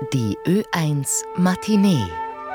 Die Ö1 Matinee.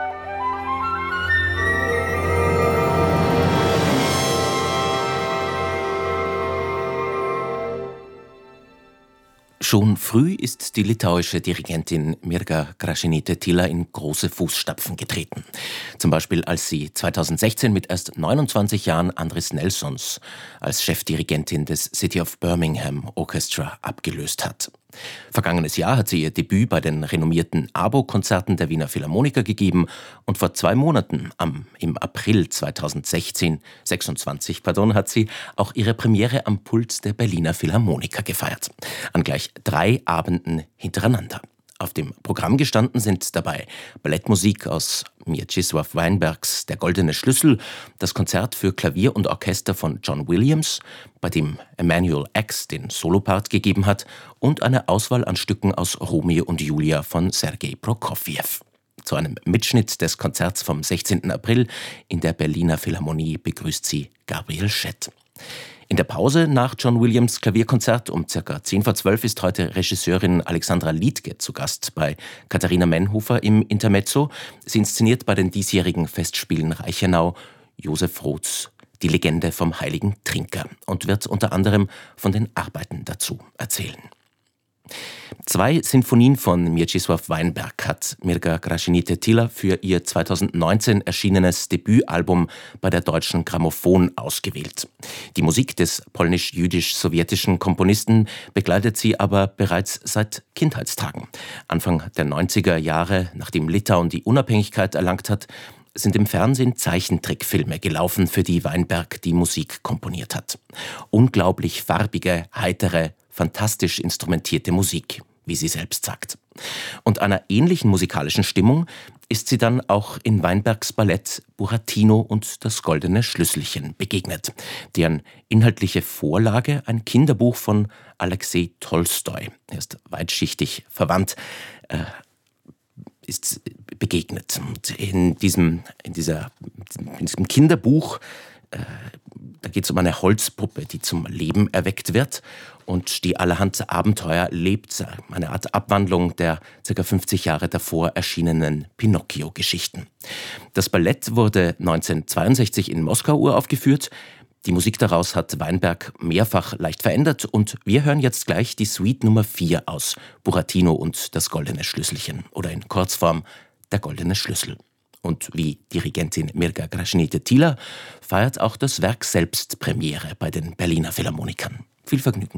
Schon früh ist die litauische Dirigentin Mirga Gražinytė-Tyla in große Fußstapfen getreten. Zum Beispiel, als sie 2016 mit erst 29 Jahren Andris Nelsons als Chefdirigentin des City of Birmingham Orchestra abgelöst hat. Vergangenes Jahr hat sie ihr Debüt bei den renommierten ABO-Konzerten der Wiener Philharmoniker gegeben und vor 2 Monaten, im April 2026, hat sie auch ihre Premiere am Pult der Berliner Philharmoniker gefeiert. An gleich 3 Abenden hintereinander. Auf dem Programm gestanden sind dabei Ballettmusik aus Mieczysław Weinbergs Der goldene Schlüssel, das Konzert für Klavier und Orchester von John Williams, bei dem Emanuel X den Solopart gegeben hat, und eine Auswahl an Stücken aus Romeo und Julia von Sergei Prokofjew. Zu einem Mitschnitt des Konzerts vom 16. April in der Berliner Philharmonie begrüßt sie Gabriel Schett. In der Pause nach John Williams Klavierkonzert um ca. 10 vor 12 ist heute Regisseurin Alexandra Liedtke zu Gast bei Katharina Menhofer im Intermezzo. Sie inszeniert bei den diesjährigen Festspielen Reichenau Josef Roths Die Legende vom heiligen Trinker und wird unter anderem von den Arbeiten dazu erzählen. 2 Sinfonien von Mieczysław Weinberg hat Mirga Gražinytė-Tyla für ihr 2019 erschienenes Debütalbum bei der Deutschen Grammophon ausgewählt. Die Musik des polnisch-jüdisch-sowjetischen Komponisten begleitet sie aber bereits seit Kindheitstagen. Anfang der 90er Jahre, nachdem Litauen die Unabhängigkeit erlangt hat, sind im Fernsehen Zeichentrickfilme gelaufen, für die Weinberg die Musik komponiert hat. Unglaublich farbige, heitere, fantastisch instrumentierte Musik, wie sie selbst sagt. Und einer ähnlichen musikalischen Stimmung ist sie dann auch in Weinbergs Ballett Buratino und das goldene Schlüsselchen begegnet, deren inhaltliche Vorlage ein Kinderbuch von Alexei Tolstoi, er ist weitschichtig verwandt, ist begegnet. Und in diesem Kinderbuch, da geht es um eine Holzpuppe, die zum Leben erweckt wird und die allerhand Abenteuer lebt, eine Art Abwandlung der ca. 50 Jahre davor erschienenen Pinocchio-Geschichten. Das Ballett wurde 1962 in Moskau uraufgeführt. Die Musik daraus hat Weinberg mehrfach leicht verändert und wir hören jetzt gleich die Suite Nummer 4 aus Buratino und das goldene Schlüsselchen oder in Kurzform Der goldene Schlüssel. Und wie Dirigentin Mirga Gražinytė-Tyla feiert auch das Werk selbst Premiere bei den Berliner Philharmonikern. Viel Vergnügen.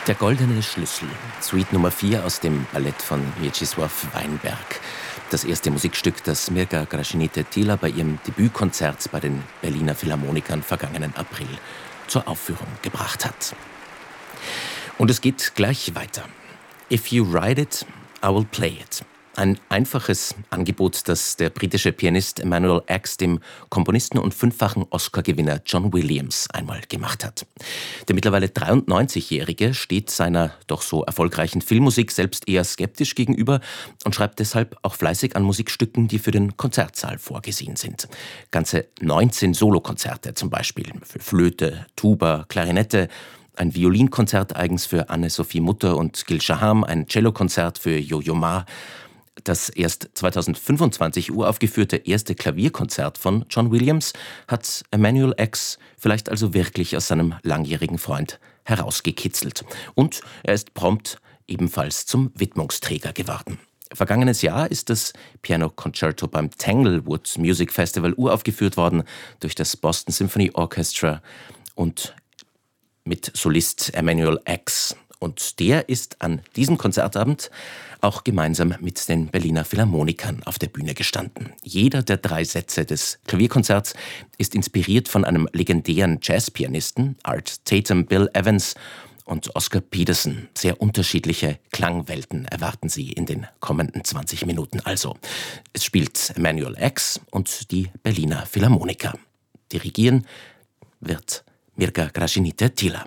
Der goldene Schlüssel, Suite Nummer 4 aus dem Ballett von Mieczysław Weinberg. Das erste Musikstück, das Mirga Gražinytė-Tyla bei ihrem Debütkonzert bei den Berliner Philharmonikern vergangenen April zur Aufführung gebracht hat. Und es geht gleich weiter. If you write it, I will play it. Ein einfaches Angebot, das der britische Pianist Emanuel X dem Komponisten und 5-fachen Oscar-Gewinner John Williams einmal gemacht hat. Der mittlerweile 93-Jährige steht seiner doch so erfolgreichen Filmmusik selbst eher skeptisch gegenüber und schreibt deshalb auch fleißig an Musikstücken, die für den Konzertsaal vorgesehen sind. Ganze 19 Solokonzerte zum Beispiel für Flöte, Tuba, Klarinette, ein Violinkonzert eigens für Anne-Sophie Mutter und Gil Shaham, ein Cellokonzert für Yo-Yo Ma. Das erst 2025 uraufgeführte erste Klavierkonzert von John Williams hat Emanuel X vielleicht also wirklich aus seinem langjährigen Freund herausgekitzelt. Und er ist prompt ebenfalls zum Widmungsträger geworden. Vergangenes Jahr ist das Piano Concerto beim Tanglewood Music Festival uraufgeführt worden durch das Boston Symphony Orchestra und mit Solist Emanuel X. Und der ist an diesem Konzertabend auch gemeinsam mit den Berliner Philharmonikern auf der Bühne gestanden. Jeder der 3 Sätze des Klavierkonzerts ist inspiriert von einem legendären Jazzpianisten, Art Tatum, Bill Evans und Oscar Peterson. Sehr unterschiedliche Klangwelten erwarten Sie in den kommenden 20 Minuten also. Es spielt Emanuel X und die Berliner Philharmoniker. Dirigieren wird Mirga Gražinytė-Tyla.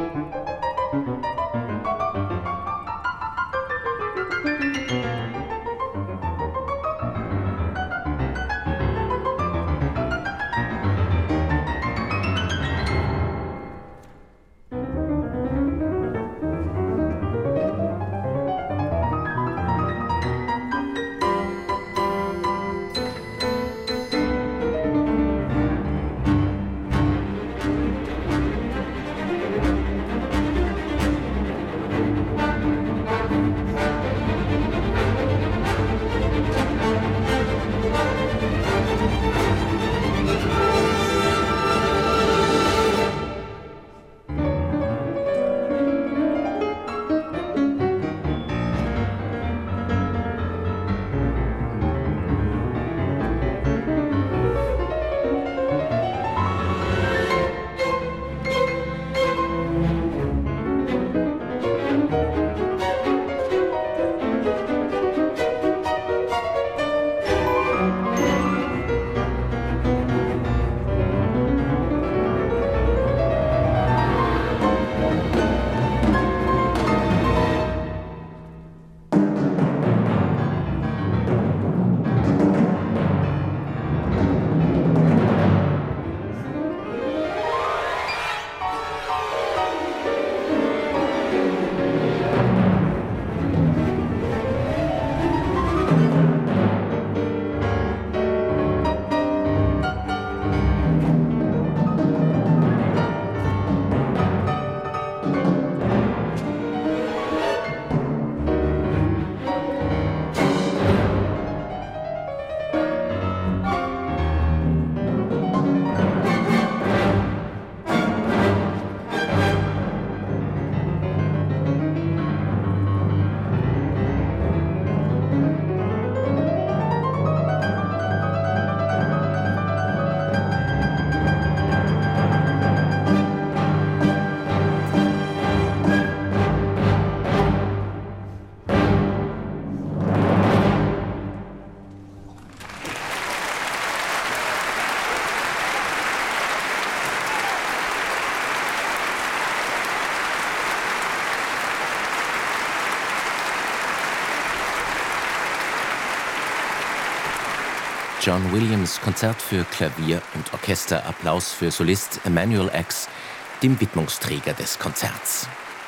John Williams Konzert für Klavier und Orchester, Applaus für Solist Emanuel X, dem Widmungsträger des Konzerts.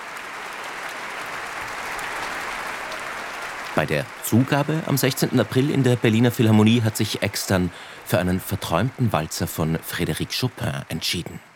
Bei der Zugabe am 16. April in der Berliner Philharmonie hat sich X dann für einen verträumten Walzer von Frédéric Chopin entschieden.